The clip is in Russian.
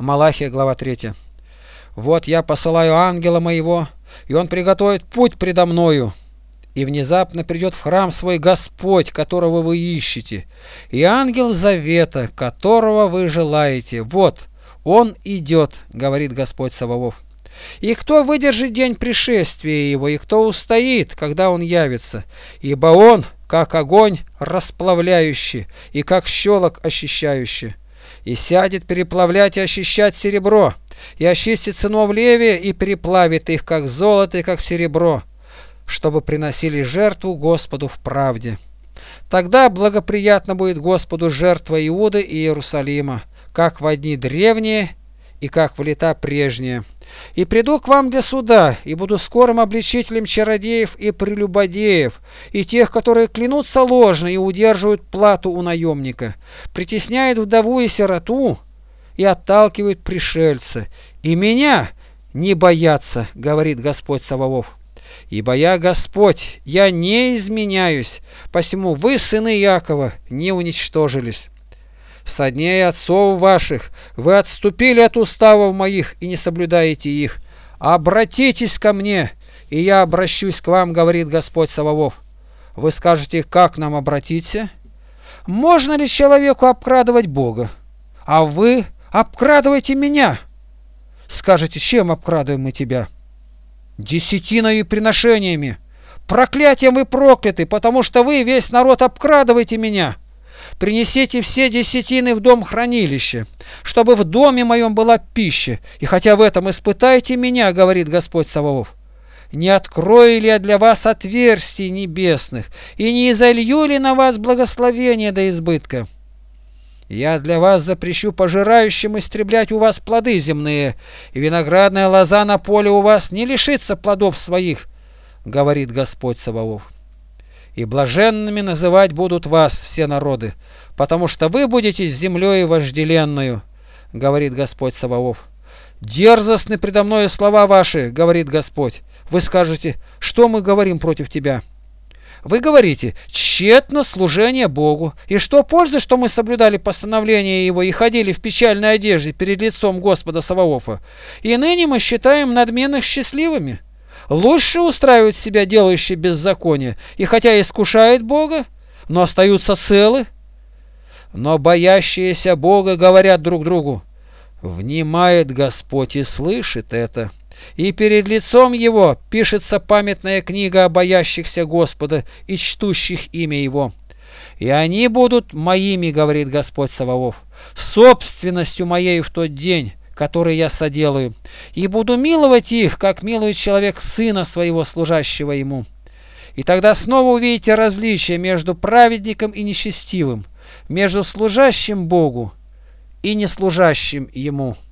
Малахия, глава 3. «Вот я посылаю ангела моего, и он приготовит путь предо мною. И внезапно придет в храм свой Господь, которого вы ищете, и ангел завета, которого вы желаете. Вот, он идет, говорит Господь Саваоф. И кто выдержит день пришествия его, и кто устоит, когда он явится? Ибо он, как огонь расплавляющий, и как щелок очищающий. И сядет переплавлять и очищать серебро, и очистит сынов Левия, и переплавит их, как золото и как серебро, чтобы приносили жертву Господу в правде. Тогда благоприятно будет Господу жертва Иуды и Иерусалима, как в дни древние и как в лета прежние. И приду к вам для суда, и буду скорым обличителем чародеев и прелюбодеев, и тех, которые клянутся ложно и удерживают плату у наемника, притесняют вдову и сироту и отталкивают пришельца. И меня не боятся, говорит Господь Саваоф. Ибо я Господь, я не изменяюсь, посему вы, сыны Иакова, не уничтожились. Со дней отцов ваших вы отступили от уставов моих и не соблюдаете их. Обратитесь ко мне, и я обращусь к вам, говорит Господь Саваоф. Вы скажете, как нам обратиться? Можно ли человеку обкрадывать Бога? А вы обкрадываете меня. Скажете, чем обкрадываем мы тебя? Десятиной и приношениями. Проклятием вы прокляты, потому что вы, весь народ, обкрадываете меня. Принесите все десятины в дом хранилища, чтобы в доме моем была пища, и хотя в этом испытайте меня, говорит Господь Саваоф. Не открою ли я для вас отверстий небесных, и не изолью ли на вас благословение до избытка? Я для вас запрещу пожирающим истреблять у вас плоды земные, и виноградная лоза на поле у вас не лишится плодов своих, говорит Господь Саваоф. И блаженными называть будут вас все народы, потому что вы будете землей вожделенную, говорит Господь Саваоф. Дерзостны предо мною слова ваши, говорит Господь. Вы скажете, что мы говорим против тебя? Вы говорите, тщетно служение Богу, и что пользы, что мы соблюдали постановления Его и ходили в печальной одежде перед лицом Господа Саваофа, и ныне мы считаем надменных счастливыми. Лучше устраивают себя делающие беззаконие, и хотя искушают Бога, но остаются целы. Но боящиеся Бога говорят друг другу, внимает Господь и слышит это. И перед лицом Его пишется памятная книга о боящихся Господа и чтущих имя Его. И они будут моими, говорит Господь Саваоф, собственностью моей в тот день, который я соделаю, и буду миловать их, как милует человек сына своего, служащего ему. И тогда снова увидите различие между праведником и нечестивым, между служащим Богу и неслужащим ему.